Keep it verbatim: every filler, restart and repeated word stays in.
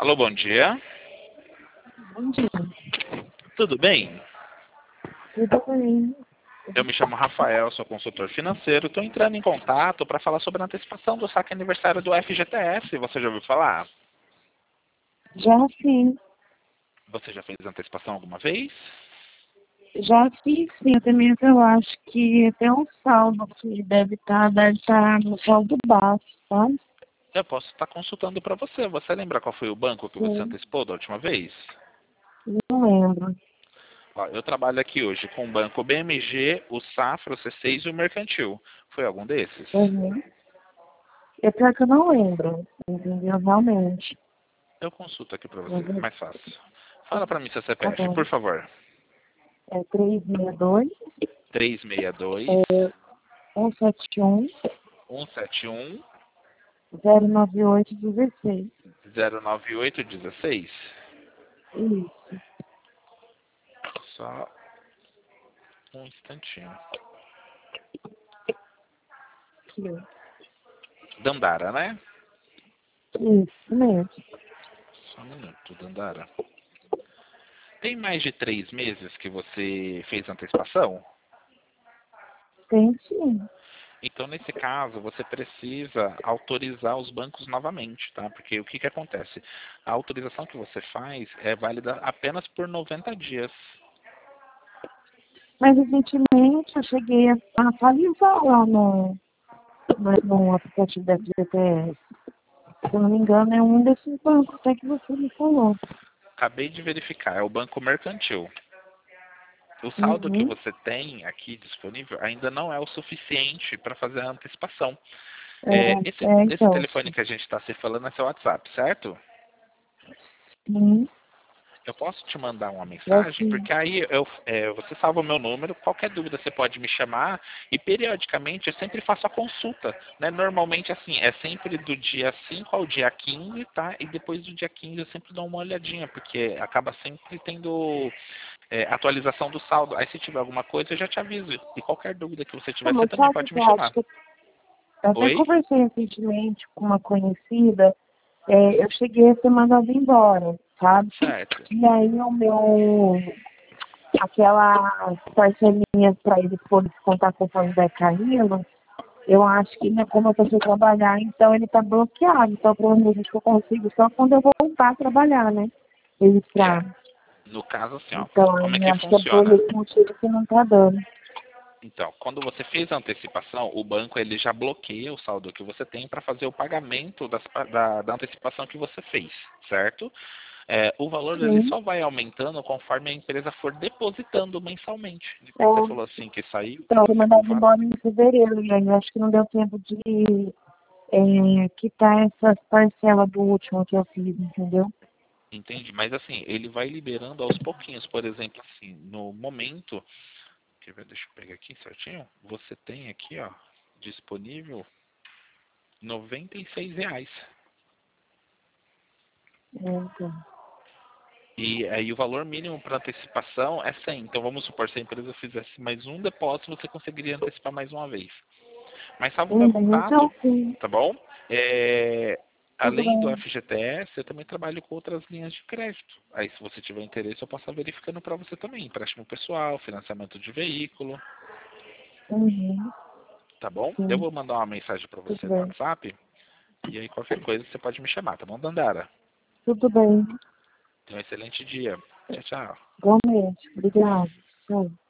Alô, bom dia. Bom dia. Tudo bem? Tudo bem? Eu me chamo Rafael, sou consultor financeiro. Estou entrando em contato para falar sobre a antecipação do saque aniversário do F G T S. Você já ouviu falar? Já fiz. Você já fez antecipação alguma vez? Já fiz, sim. Até mesmo eu acho que tem um saldo que deve estar deve estar no saldo baixo, tá? Eu posso estar consultando para você. Você lembra qual foi o banco que você Sim. antecipou da última vez? Não lembro. Ó, eu trabalho aqui hoje com o banco B M G, o Safra, o C seis e o Mercantil. Foi algum desses? Uhum. É pior que eu não lembro, entendeu? Realmente. Eu consulto aqui para você, Mas eu- mais fácil. Fala para mim seu Tá C P F, bom. por favor. É três seis dois, três seis dois, é um sete um, um sete um, zero nove oito dezesseis. zero nove oito dezesseis. Isso. Só um instantinho. Isso. Dandara, né? Isso mesmo. Só um minuto, Dandara. Tem mais de três meses que você fez antecipação? Tem sim. Então, nesse caso, você precisa autorizar os bancos novamente, tá? Porque o que que acontece? A autorização que você faz é válida apenas por noventa dias. Mas recentemente eu cheguei a atualizar lá no, no, no aplicativo da F G T S. Se eu não me engano, é um desses bancos até que você me falou. Acabei de verificar, é o Banco Mercantil. O saldo que Uhum. você tem aqui disponível ainda não é o suficiente para fazer a antecipação. É, É, esse, é, esse então, telefone que a gente está se falando é seu WhatsApp, certo? sim, Eu posso te mandar uma já mensagem, sim. porque aí eu, é, você salva o meu número, qualquer dúvida você pode me chamar e periodicamente eu sempre faço a consulta, né? Normalmente assim, é sempre do dia cinco ao dia quinze, tá? E depois do dia quinze eu sempre dou uma olhadinha, porque acaba sempre tendo é, atualização do saldo. Aí se tiver alguma coisa eu já te aviso. E qualquer dúvida que você Ah, tiver, você mas também sabe o pode que me eu acho chamar. que eu até Oi? conversei recentemente com uma conhecida, é, eu cheguei a ser mandada embora, sabe? Certo. E aí o meu, aquela parcelinha para ele poder contar conforme vai caindo, eu acho que né, como eu estou sem trabalhar, então ele está bloqueado. Então, provavelmente que eu consigo só quando eu voltar a trabalhar, né? É. Registrar. No caso, assim, ó, Então, como é eu que acho que é por funciona? esse motivo que não está dando. Então, quando você fez a antecipação, o banco ele já bloqueia o saldo que você tem para fazer o pagamento das, da, da antecipação que você fez, certo? É, o valor ele Sim. só vai aumentando conforme a empresa for depositando mensalmente. É, Você falou assim que saiu, então, eu fui você com mandada fato. embora em fevereiro, e aí eu acho que não deu tempo de é, quitar essas parcelas do último que eu fiz, entendeu? Entende? Mas assim, ele vai liberando aos pouquinhos. Por exemplo, assim, no momento, quer ver, deixa eu pegar aqui certinho. Você tem aqui, ó, disponível noventa e seis reais. É, então. E aí o valor mínimo para antecipação é cem. Então vamos supor, se a empresa fizesse mais um depósito, você conseguiria antecipar mais uma vez. Mas salve o meu Uhum, então, contato, sim, tá bom? É, tudo além do bem. F G T S, eu também trabalho com outras linhas de crédito. Aí se você tiver interesse, eu posso estar verificando para você também. Empréstimo pessoal, financiamento de veículo, Uhum, tá bom? Eu sim, vou mandar uma mensagem para tudo você no bem. WhatsApp. E aí qualquer coisa você pode me chamar, tá bom, Dandara? Tudo bem. Tenha um excelente dia. Tchau, tchau. Igualmente. Obrigada. Tchau.